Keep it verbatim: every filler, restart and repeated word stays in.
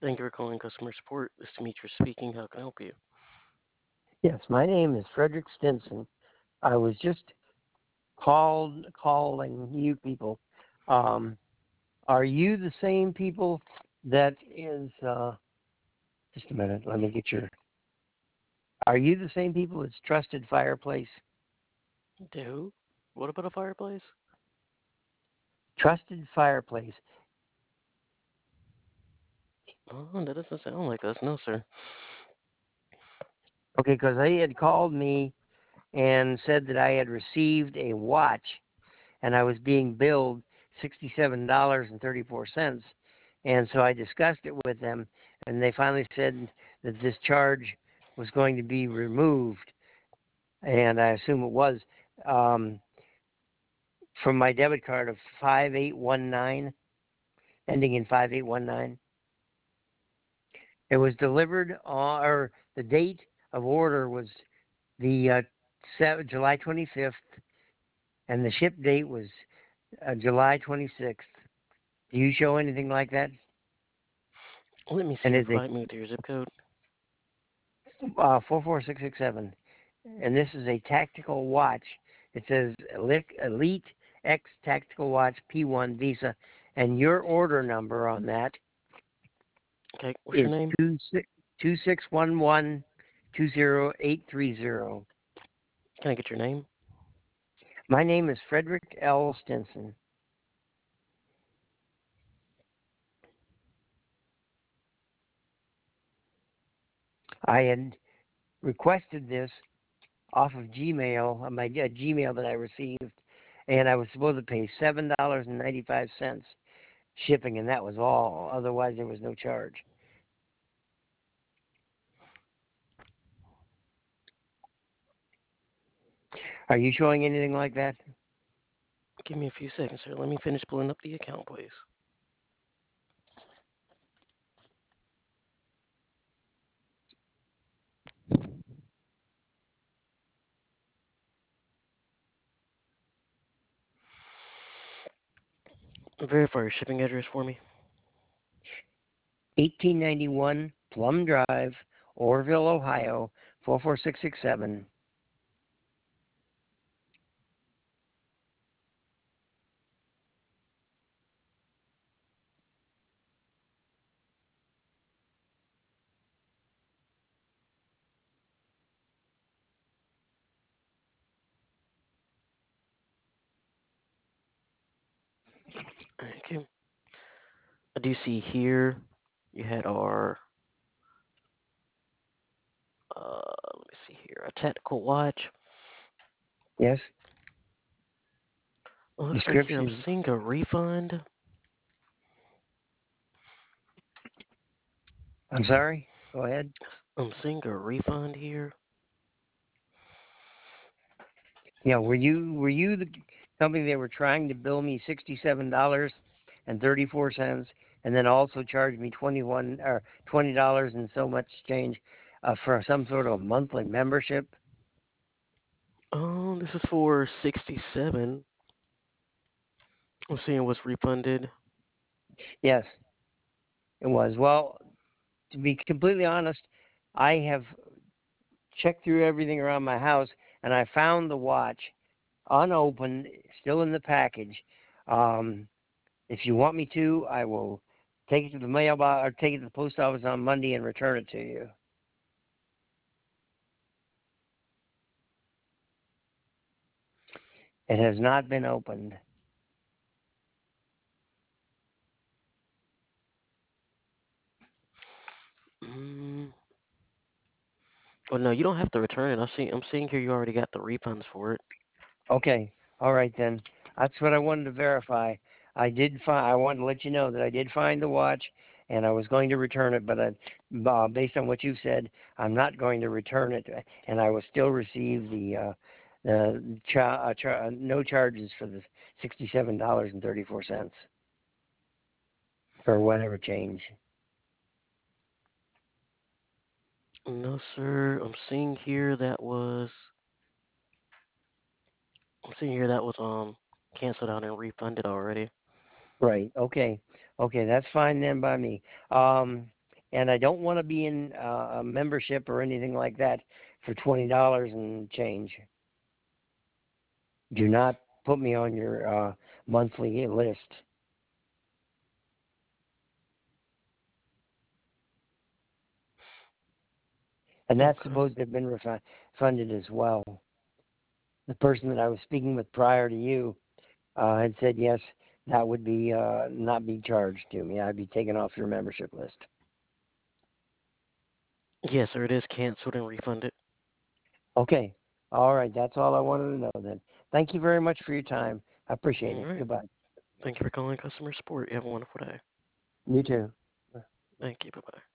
Thank you for calling customer support. This is Demetrius speaking. How can I help you? Yes, my name is Frederick Stinson. I was just called calling you people. Um, are you the same people that is? Uh, just a minute. Let me get your. Are you the same people as Trusted Fireplace? Do? What about a fireplace? Trusted Fireplace. Oh, that doesn't sound like us. No, sir. Okay, because they had called me and said that I had received a watch, and I was being billed sixty-seven dollars and thirty-four cents. And so I discussed it with them, and they finally said that this charge was going to be removed, and I assume it was, um, from my debit card of five eight one nine, ending in five eight one nine. It was delivered, on, or the date of order was the uh, seven, July twenty-fifth, and the ship date was uh, July twenty-sixth. Do you show anything like that? Let me see And here. is it Provide me with your zip code. uh, four four six six seven? And this is a tactical watch. It says Elite X Tactical Watch P one Visa, and your order number on that Okay, what's is your name? two six two six one one two zero eight three zero. Can I get your name? My name is Frederick L. Stinson. I had requested this off of Gmail, on my uh, Gmail that I received, and I was supposed to pay seven dollars and ninety five cents shipping, and that was all. Otherwise, there was no charge. Are you showing anything like that? Give me a few seconds, sir. Let me finish pulling up the account, please. Verify your shipping address for me. eighteen ninety-one Plum Drive, Orville, Ohio, four four six six seven. Thank you. I do see here you had our, uh, let me see here, a tactical watch. Yes. It looks like here I'm Description. seeing a refund. I'm sorry. Go ahead. I'm seeing a refund here. Yeah. Were you were you the company that were trying to bill me sixty-seven dollars and thirty-four cents, and then also charge me twenty-one or twenty dollars and so much change uh, for some sort of monthly membership? Oh, this is for sixty-seven. I'm seeing what's refunded. Yes, it was. Well, to be completely honest, I have checked through everything around my house, and I found the watch unopened, still in the package. Um, if you want me to, I will take it to the mailbox or take it to the post office on Monday and return it to you. It has not been opened. Mm. Well, no, you don't have to return it. I see. I'm seeing here you already got the refunds for it. Okay, all right then. That's what I wanted to verify. I did find. I wanted to let you know that I did find the watch, and I was going to return it. But I, uh, based on what you said, I'm not going to return it, and I will still receive the uh, the cha- uh, cha- uh, no charges for the sixty-seven dollars and thirty-four cents or whatever change. No, sir. I'm seeing here that was. I'm seeing here that was um canceled out and refunded already. Right. Okay. Okay. That's fine then by me. Um, and I don't want to be in uh, a membership or anything like that for twenty dollars and change. Do not put me on your uh, monthly list. And that's Okay. supposed to have been refi- funded as well. The person that I was speaking with prior to you uh, had said yes, that would be uh, not be charged to me. I'd be taken off your membership list. Yes, sir. It is canceled and refunded. Okay. All right. That's all I wanted to know then. Thank you very much for your time. I appreciate All it. right. Goodbye. Thank you for calling customer support. You have a wonderful day. You too. Thank you. Bye bye.